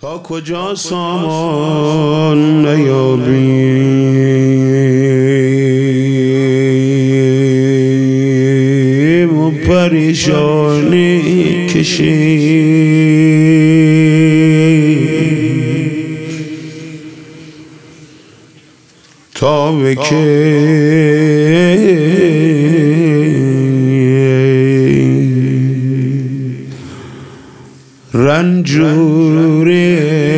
تا کجا سامان نیابیم و پریشانی کشیم تا به که رنجور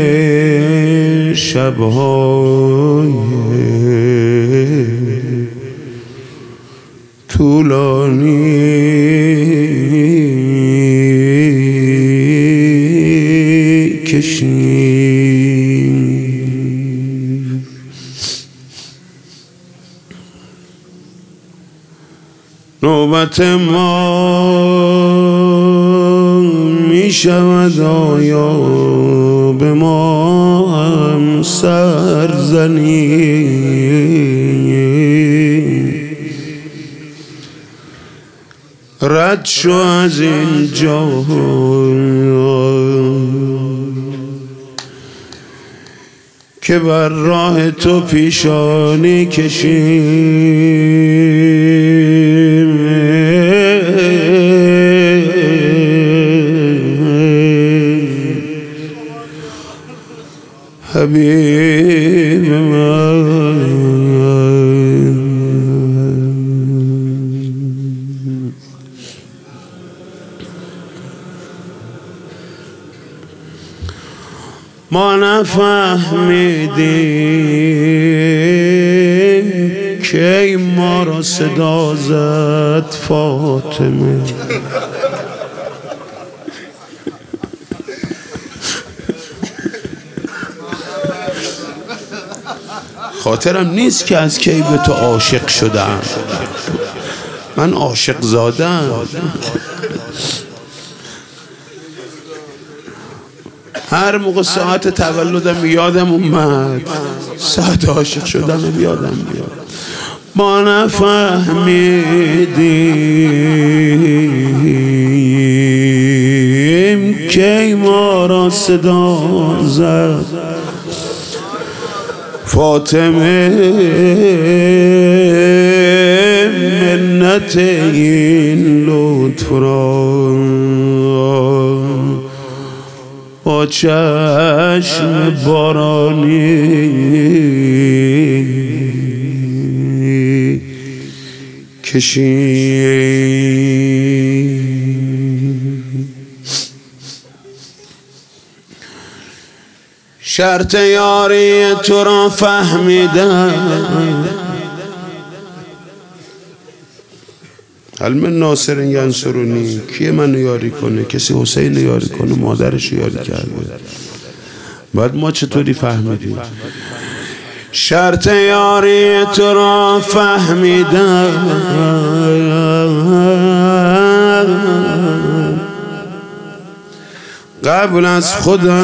شب‌های طولانی کشیم. نوبت ما می شود آیا به ما هم سرزنی رد شو از اینجا که بر راه تو پیشانی کشیم. حبیب من ما نفهمیدیم که ما را صدا زد فاطمه. خاطرم نیست که از کی به تو عاشق شدم، من عاشق زادم. هر موقع ساعت تولدم یادم اومد، ساعت عاشق شدم یادم بیاد. ما نفهمیدیم که ما را صدا زد فاطمه. منت این لطف را با چشم بارانی کشید. شرط یاری تو را فهمیدم، علم ناصر ینصرونی. کیه منو یاری کنه؟ کسی حسین یاری کنه؟ مادرش یاری کرده. بعد ما چطوری فهمیدیم؟ شرط یاری تو را فهمیدم، قبل از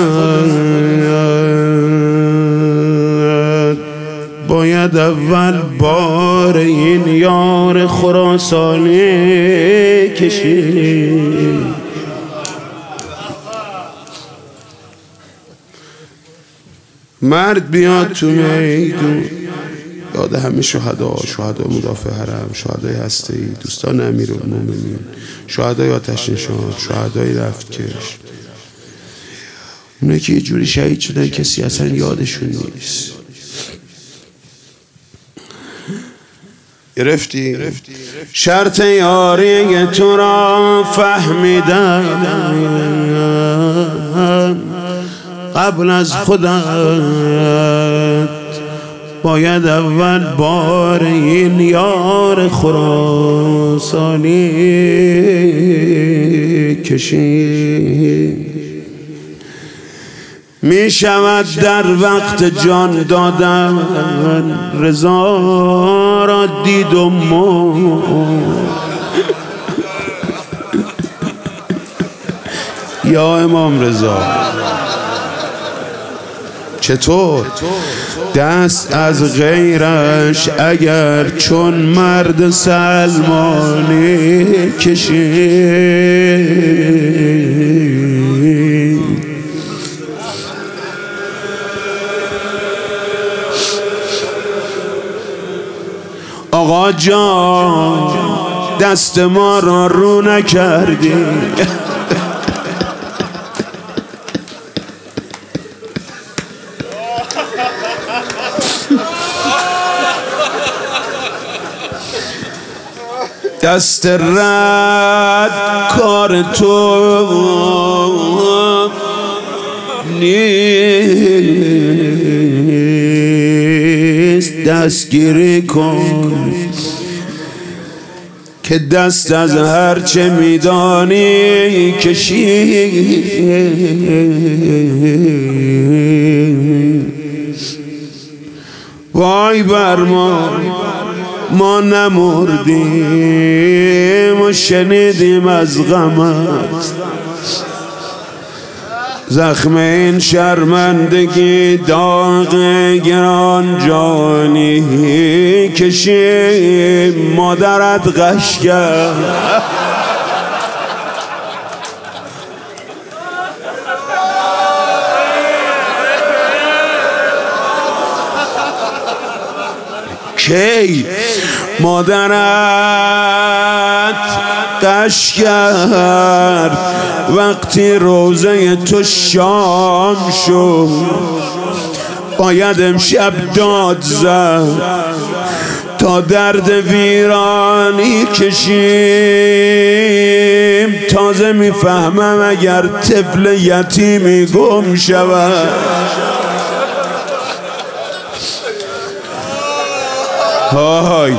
خودم باید اول بار این یار خراسانی کشید. مرد بیاد تو میدون، یاد همه شهدا مدافع حرم، شهدای هسته‌ای، دوستان امیرالمومنین، شهدای آتش نشان، شهدای رفتکش، اونه که یه جوری شهید شدن کسی اصلا یادشون نیست. گرفتی؟ شرط یاری تو را فهمیدم، قبل از خودت باید اول بار این یار خراسانی کشید. می شود در وقت جان دادن رضا را دید و یا امام رضا چطور دست از غیرش اگر چون مرد سلمانی کشید؟ آقا جان دست ما را رو نکردی. دست رد کار تو نیست، دستگیری کن که دست از هرچه میدانی کشی. وای بر ما نمردیم و شنیدیم از غمت، زخم این شرمندگی داغ گران جانی کشیم. مادرت غش کرد کی؟ مادرت غش کرد وقتی روزه تو شام شد. باید امشب داد زد تا درد ویرانی کشیم. تازه میفهمم اگر طفل یتیمی گم شود های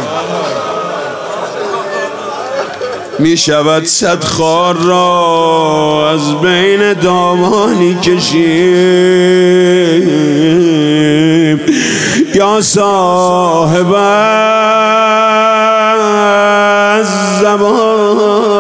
می شود صد خار را از بین دامانی کشیم. یا صاحب الزمان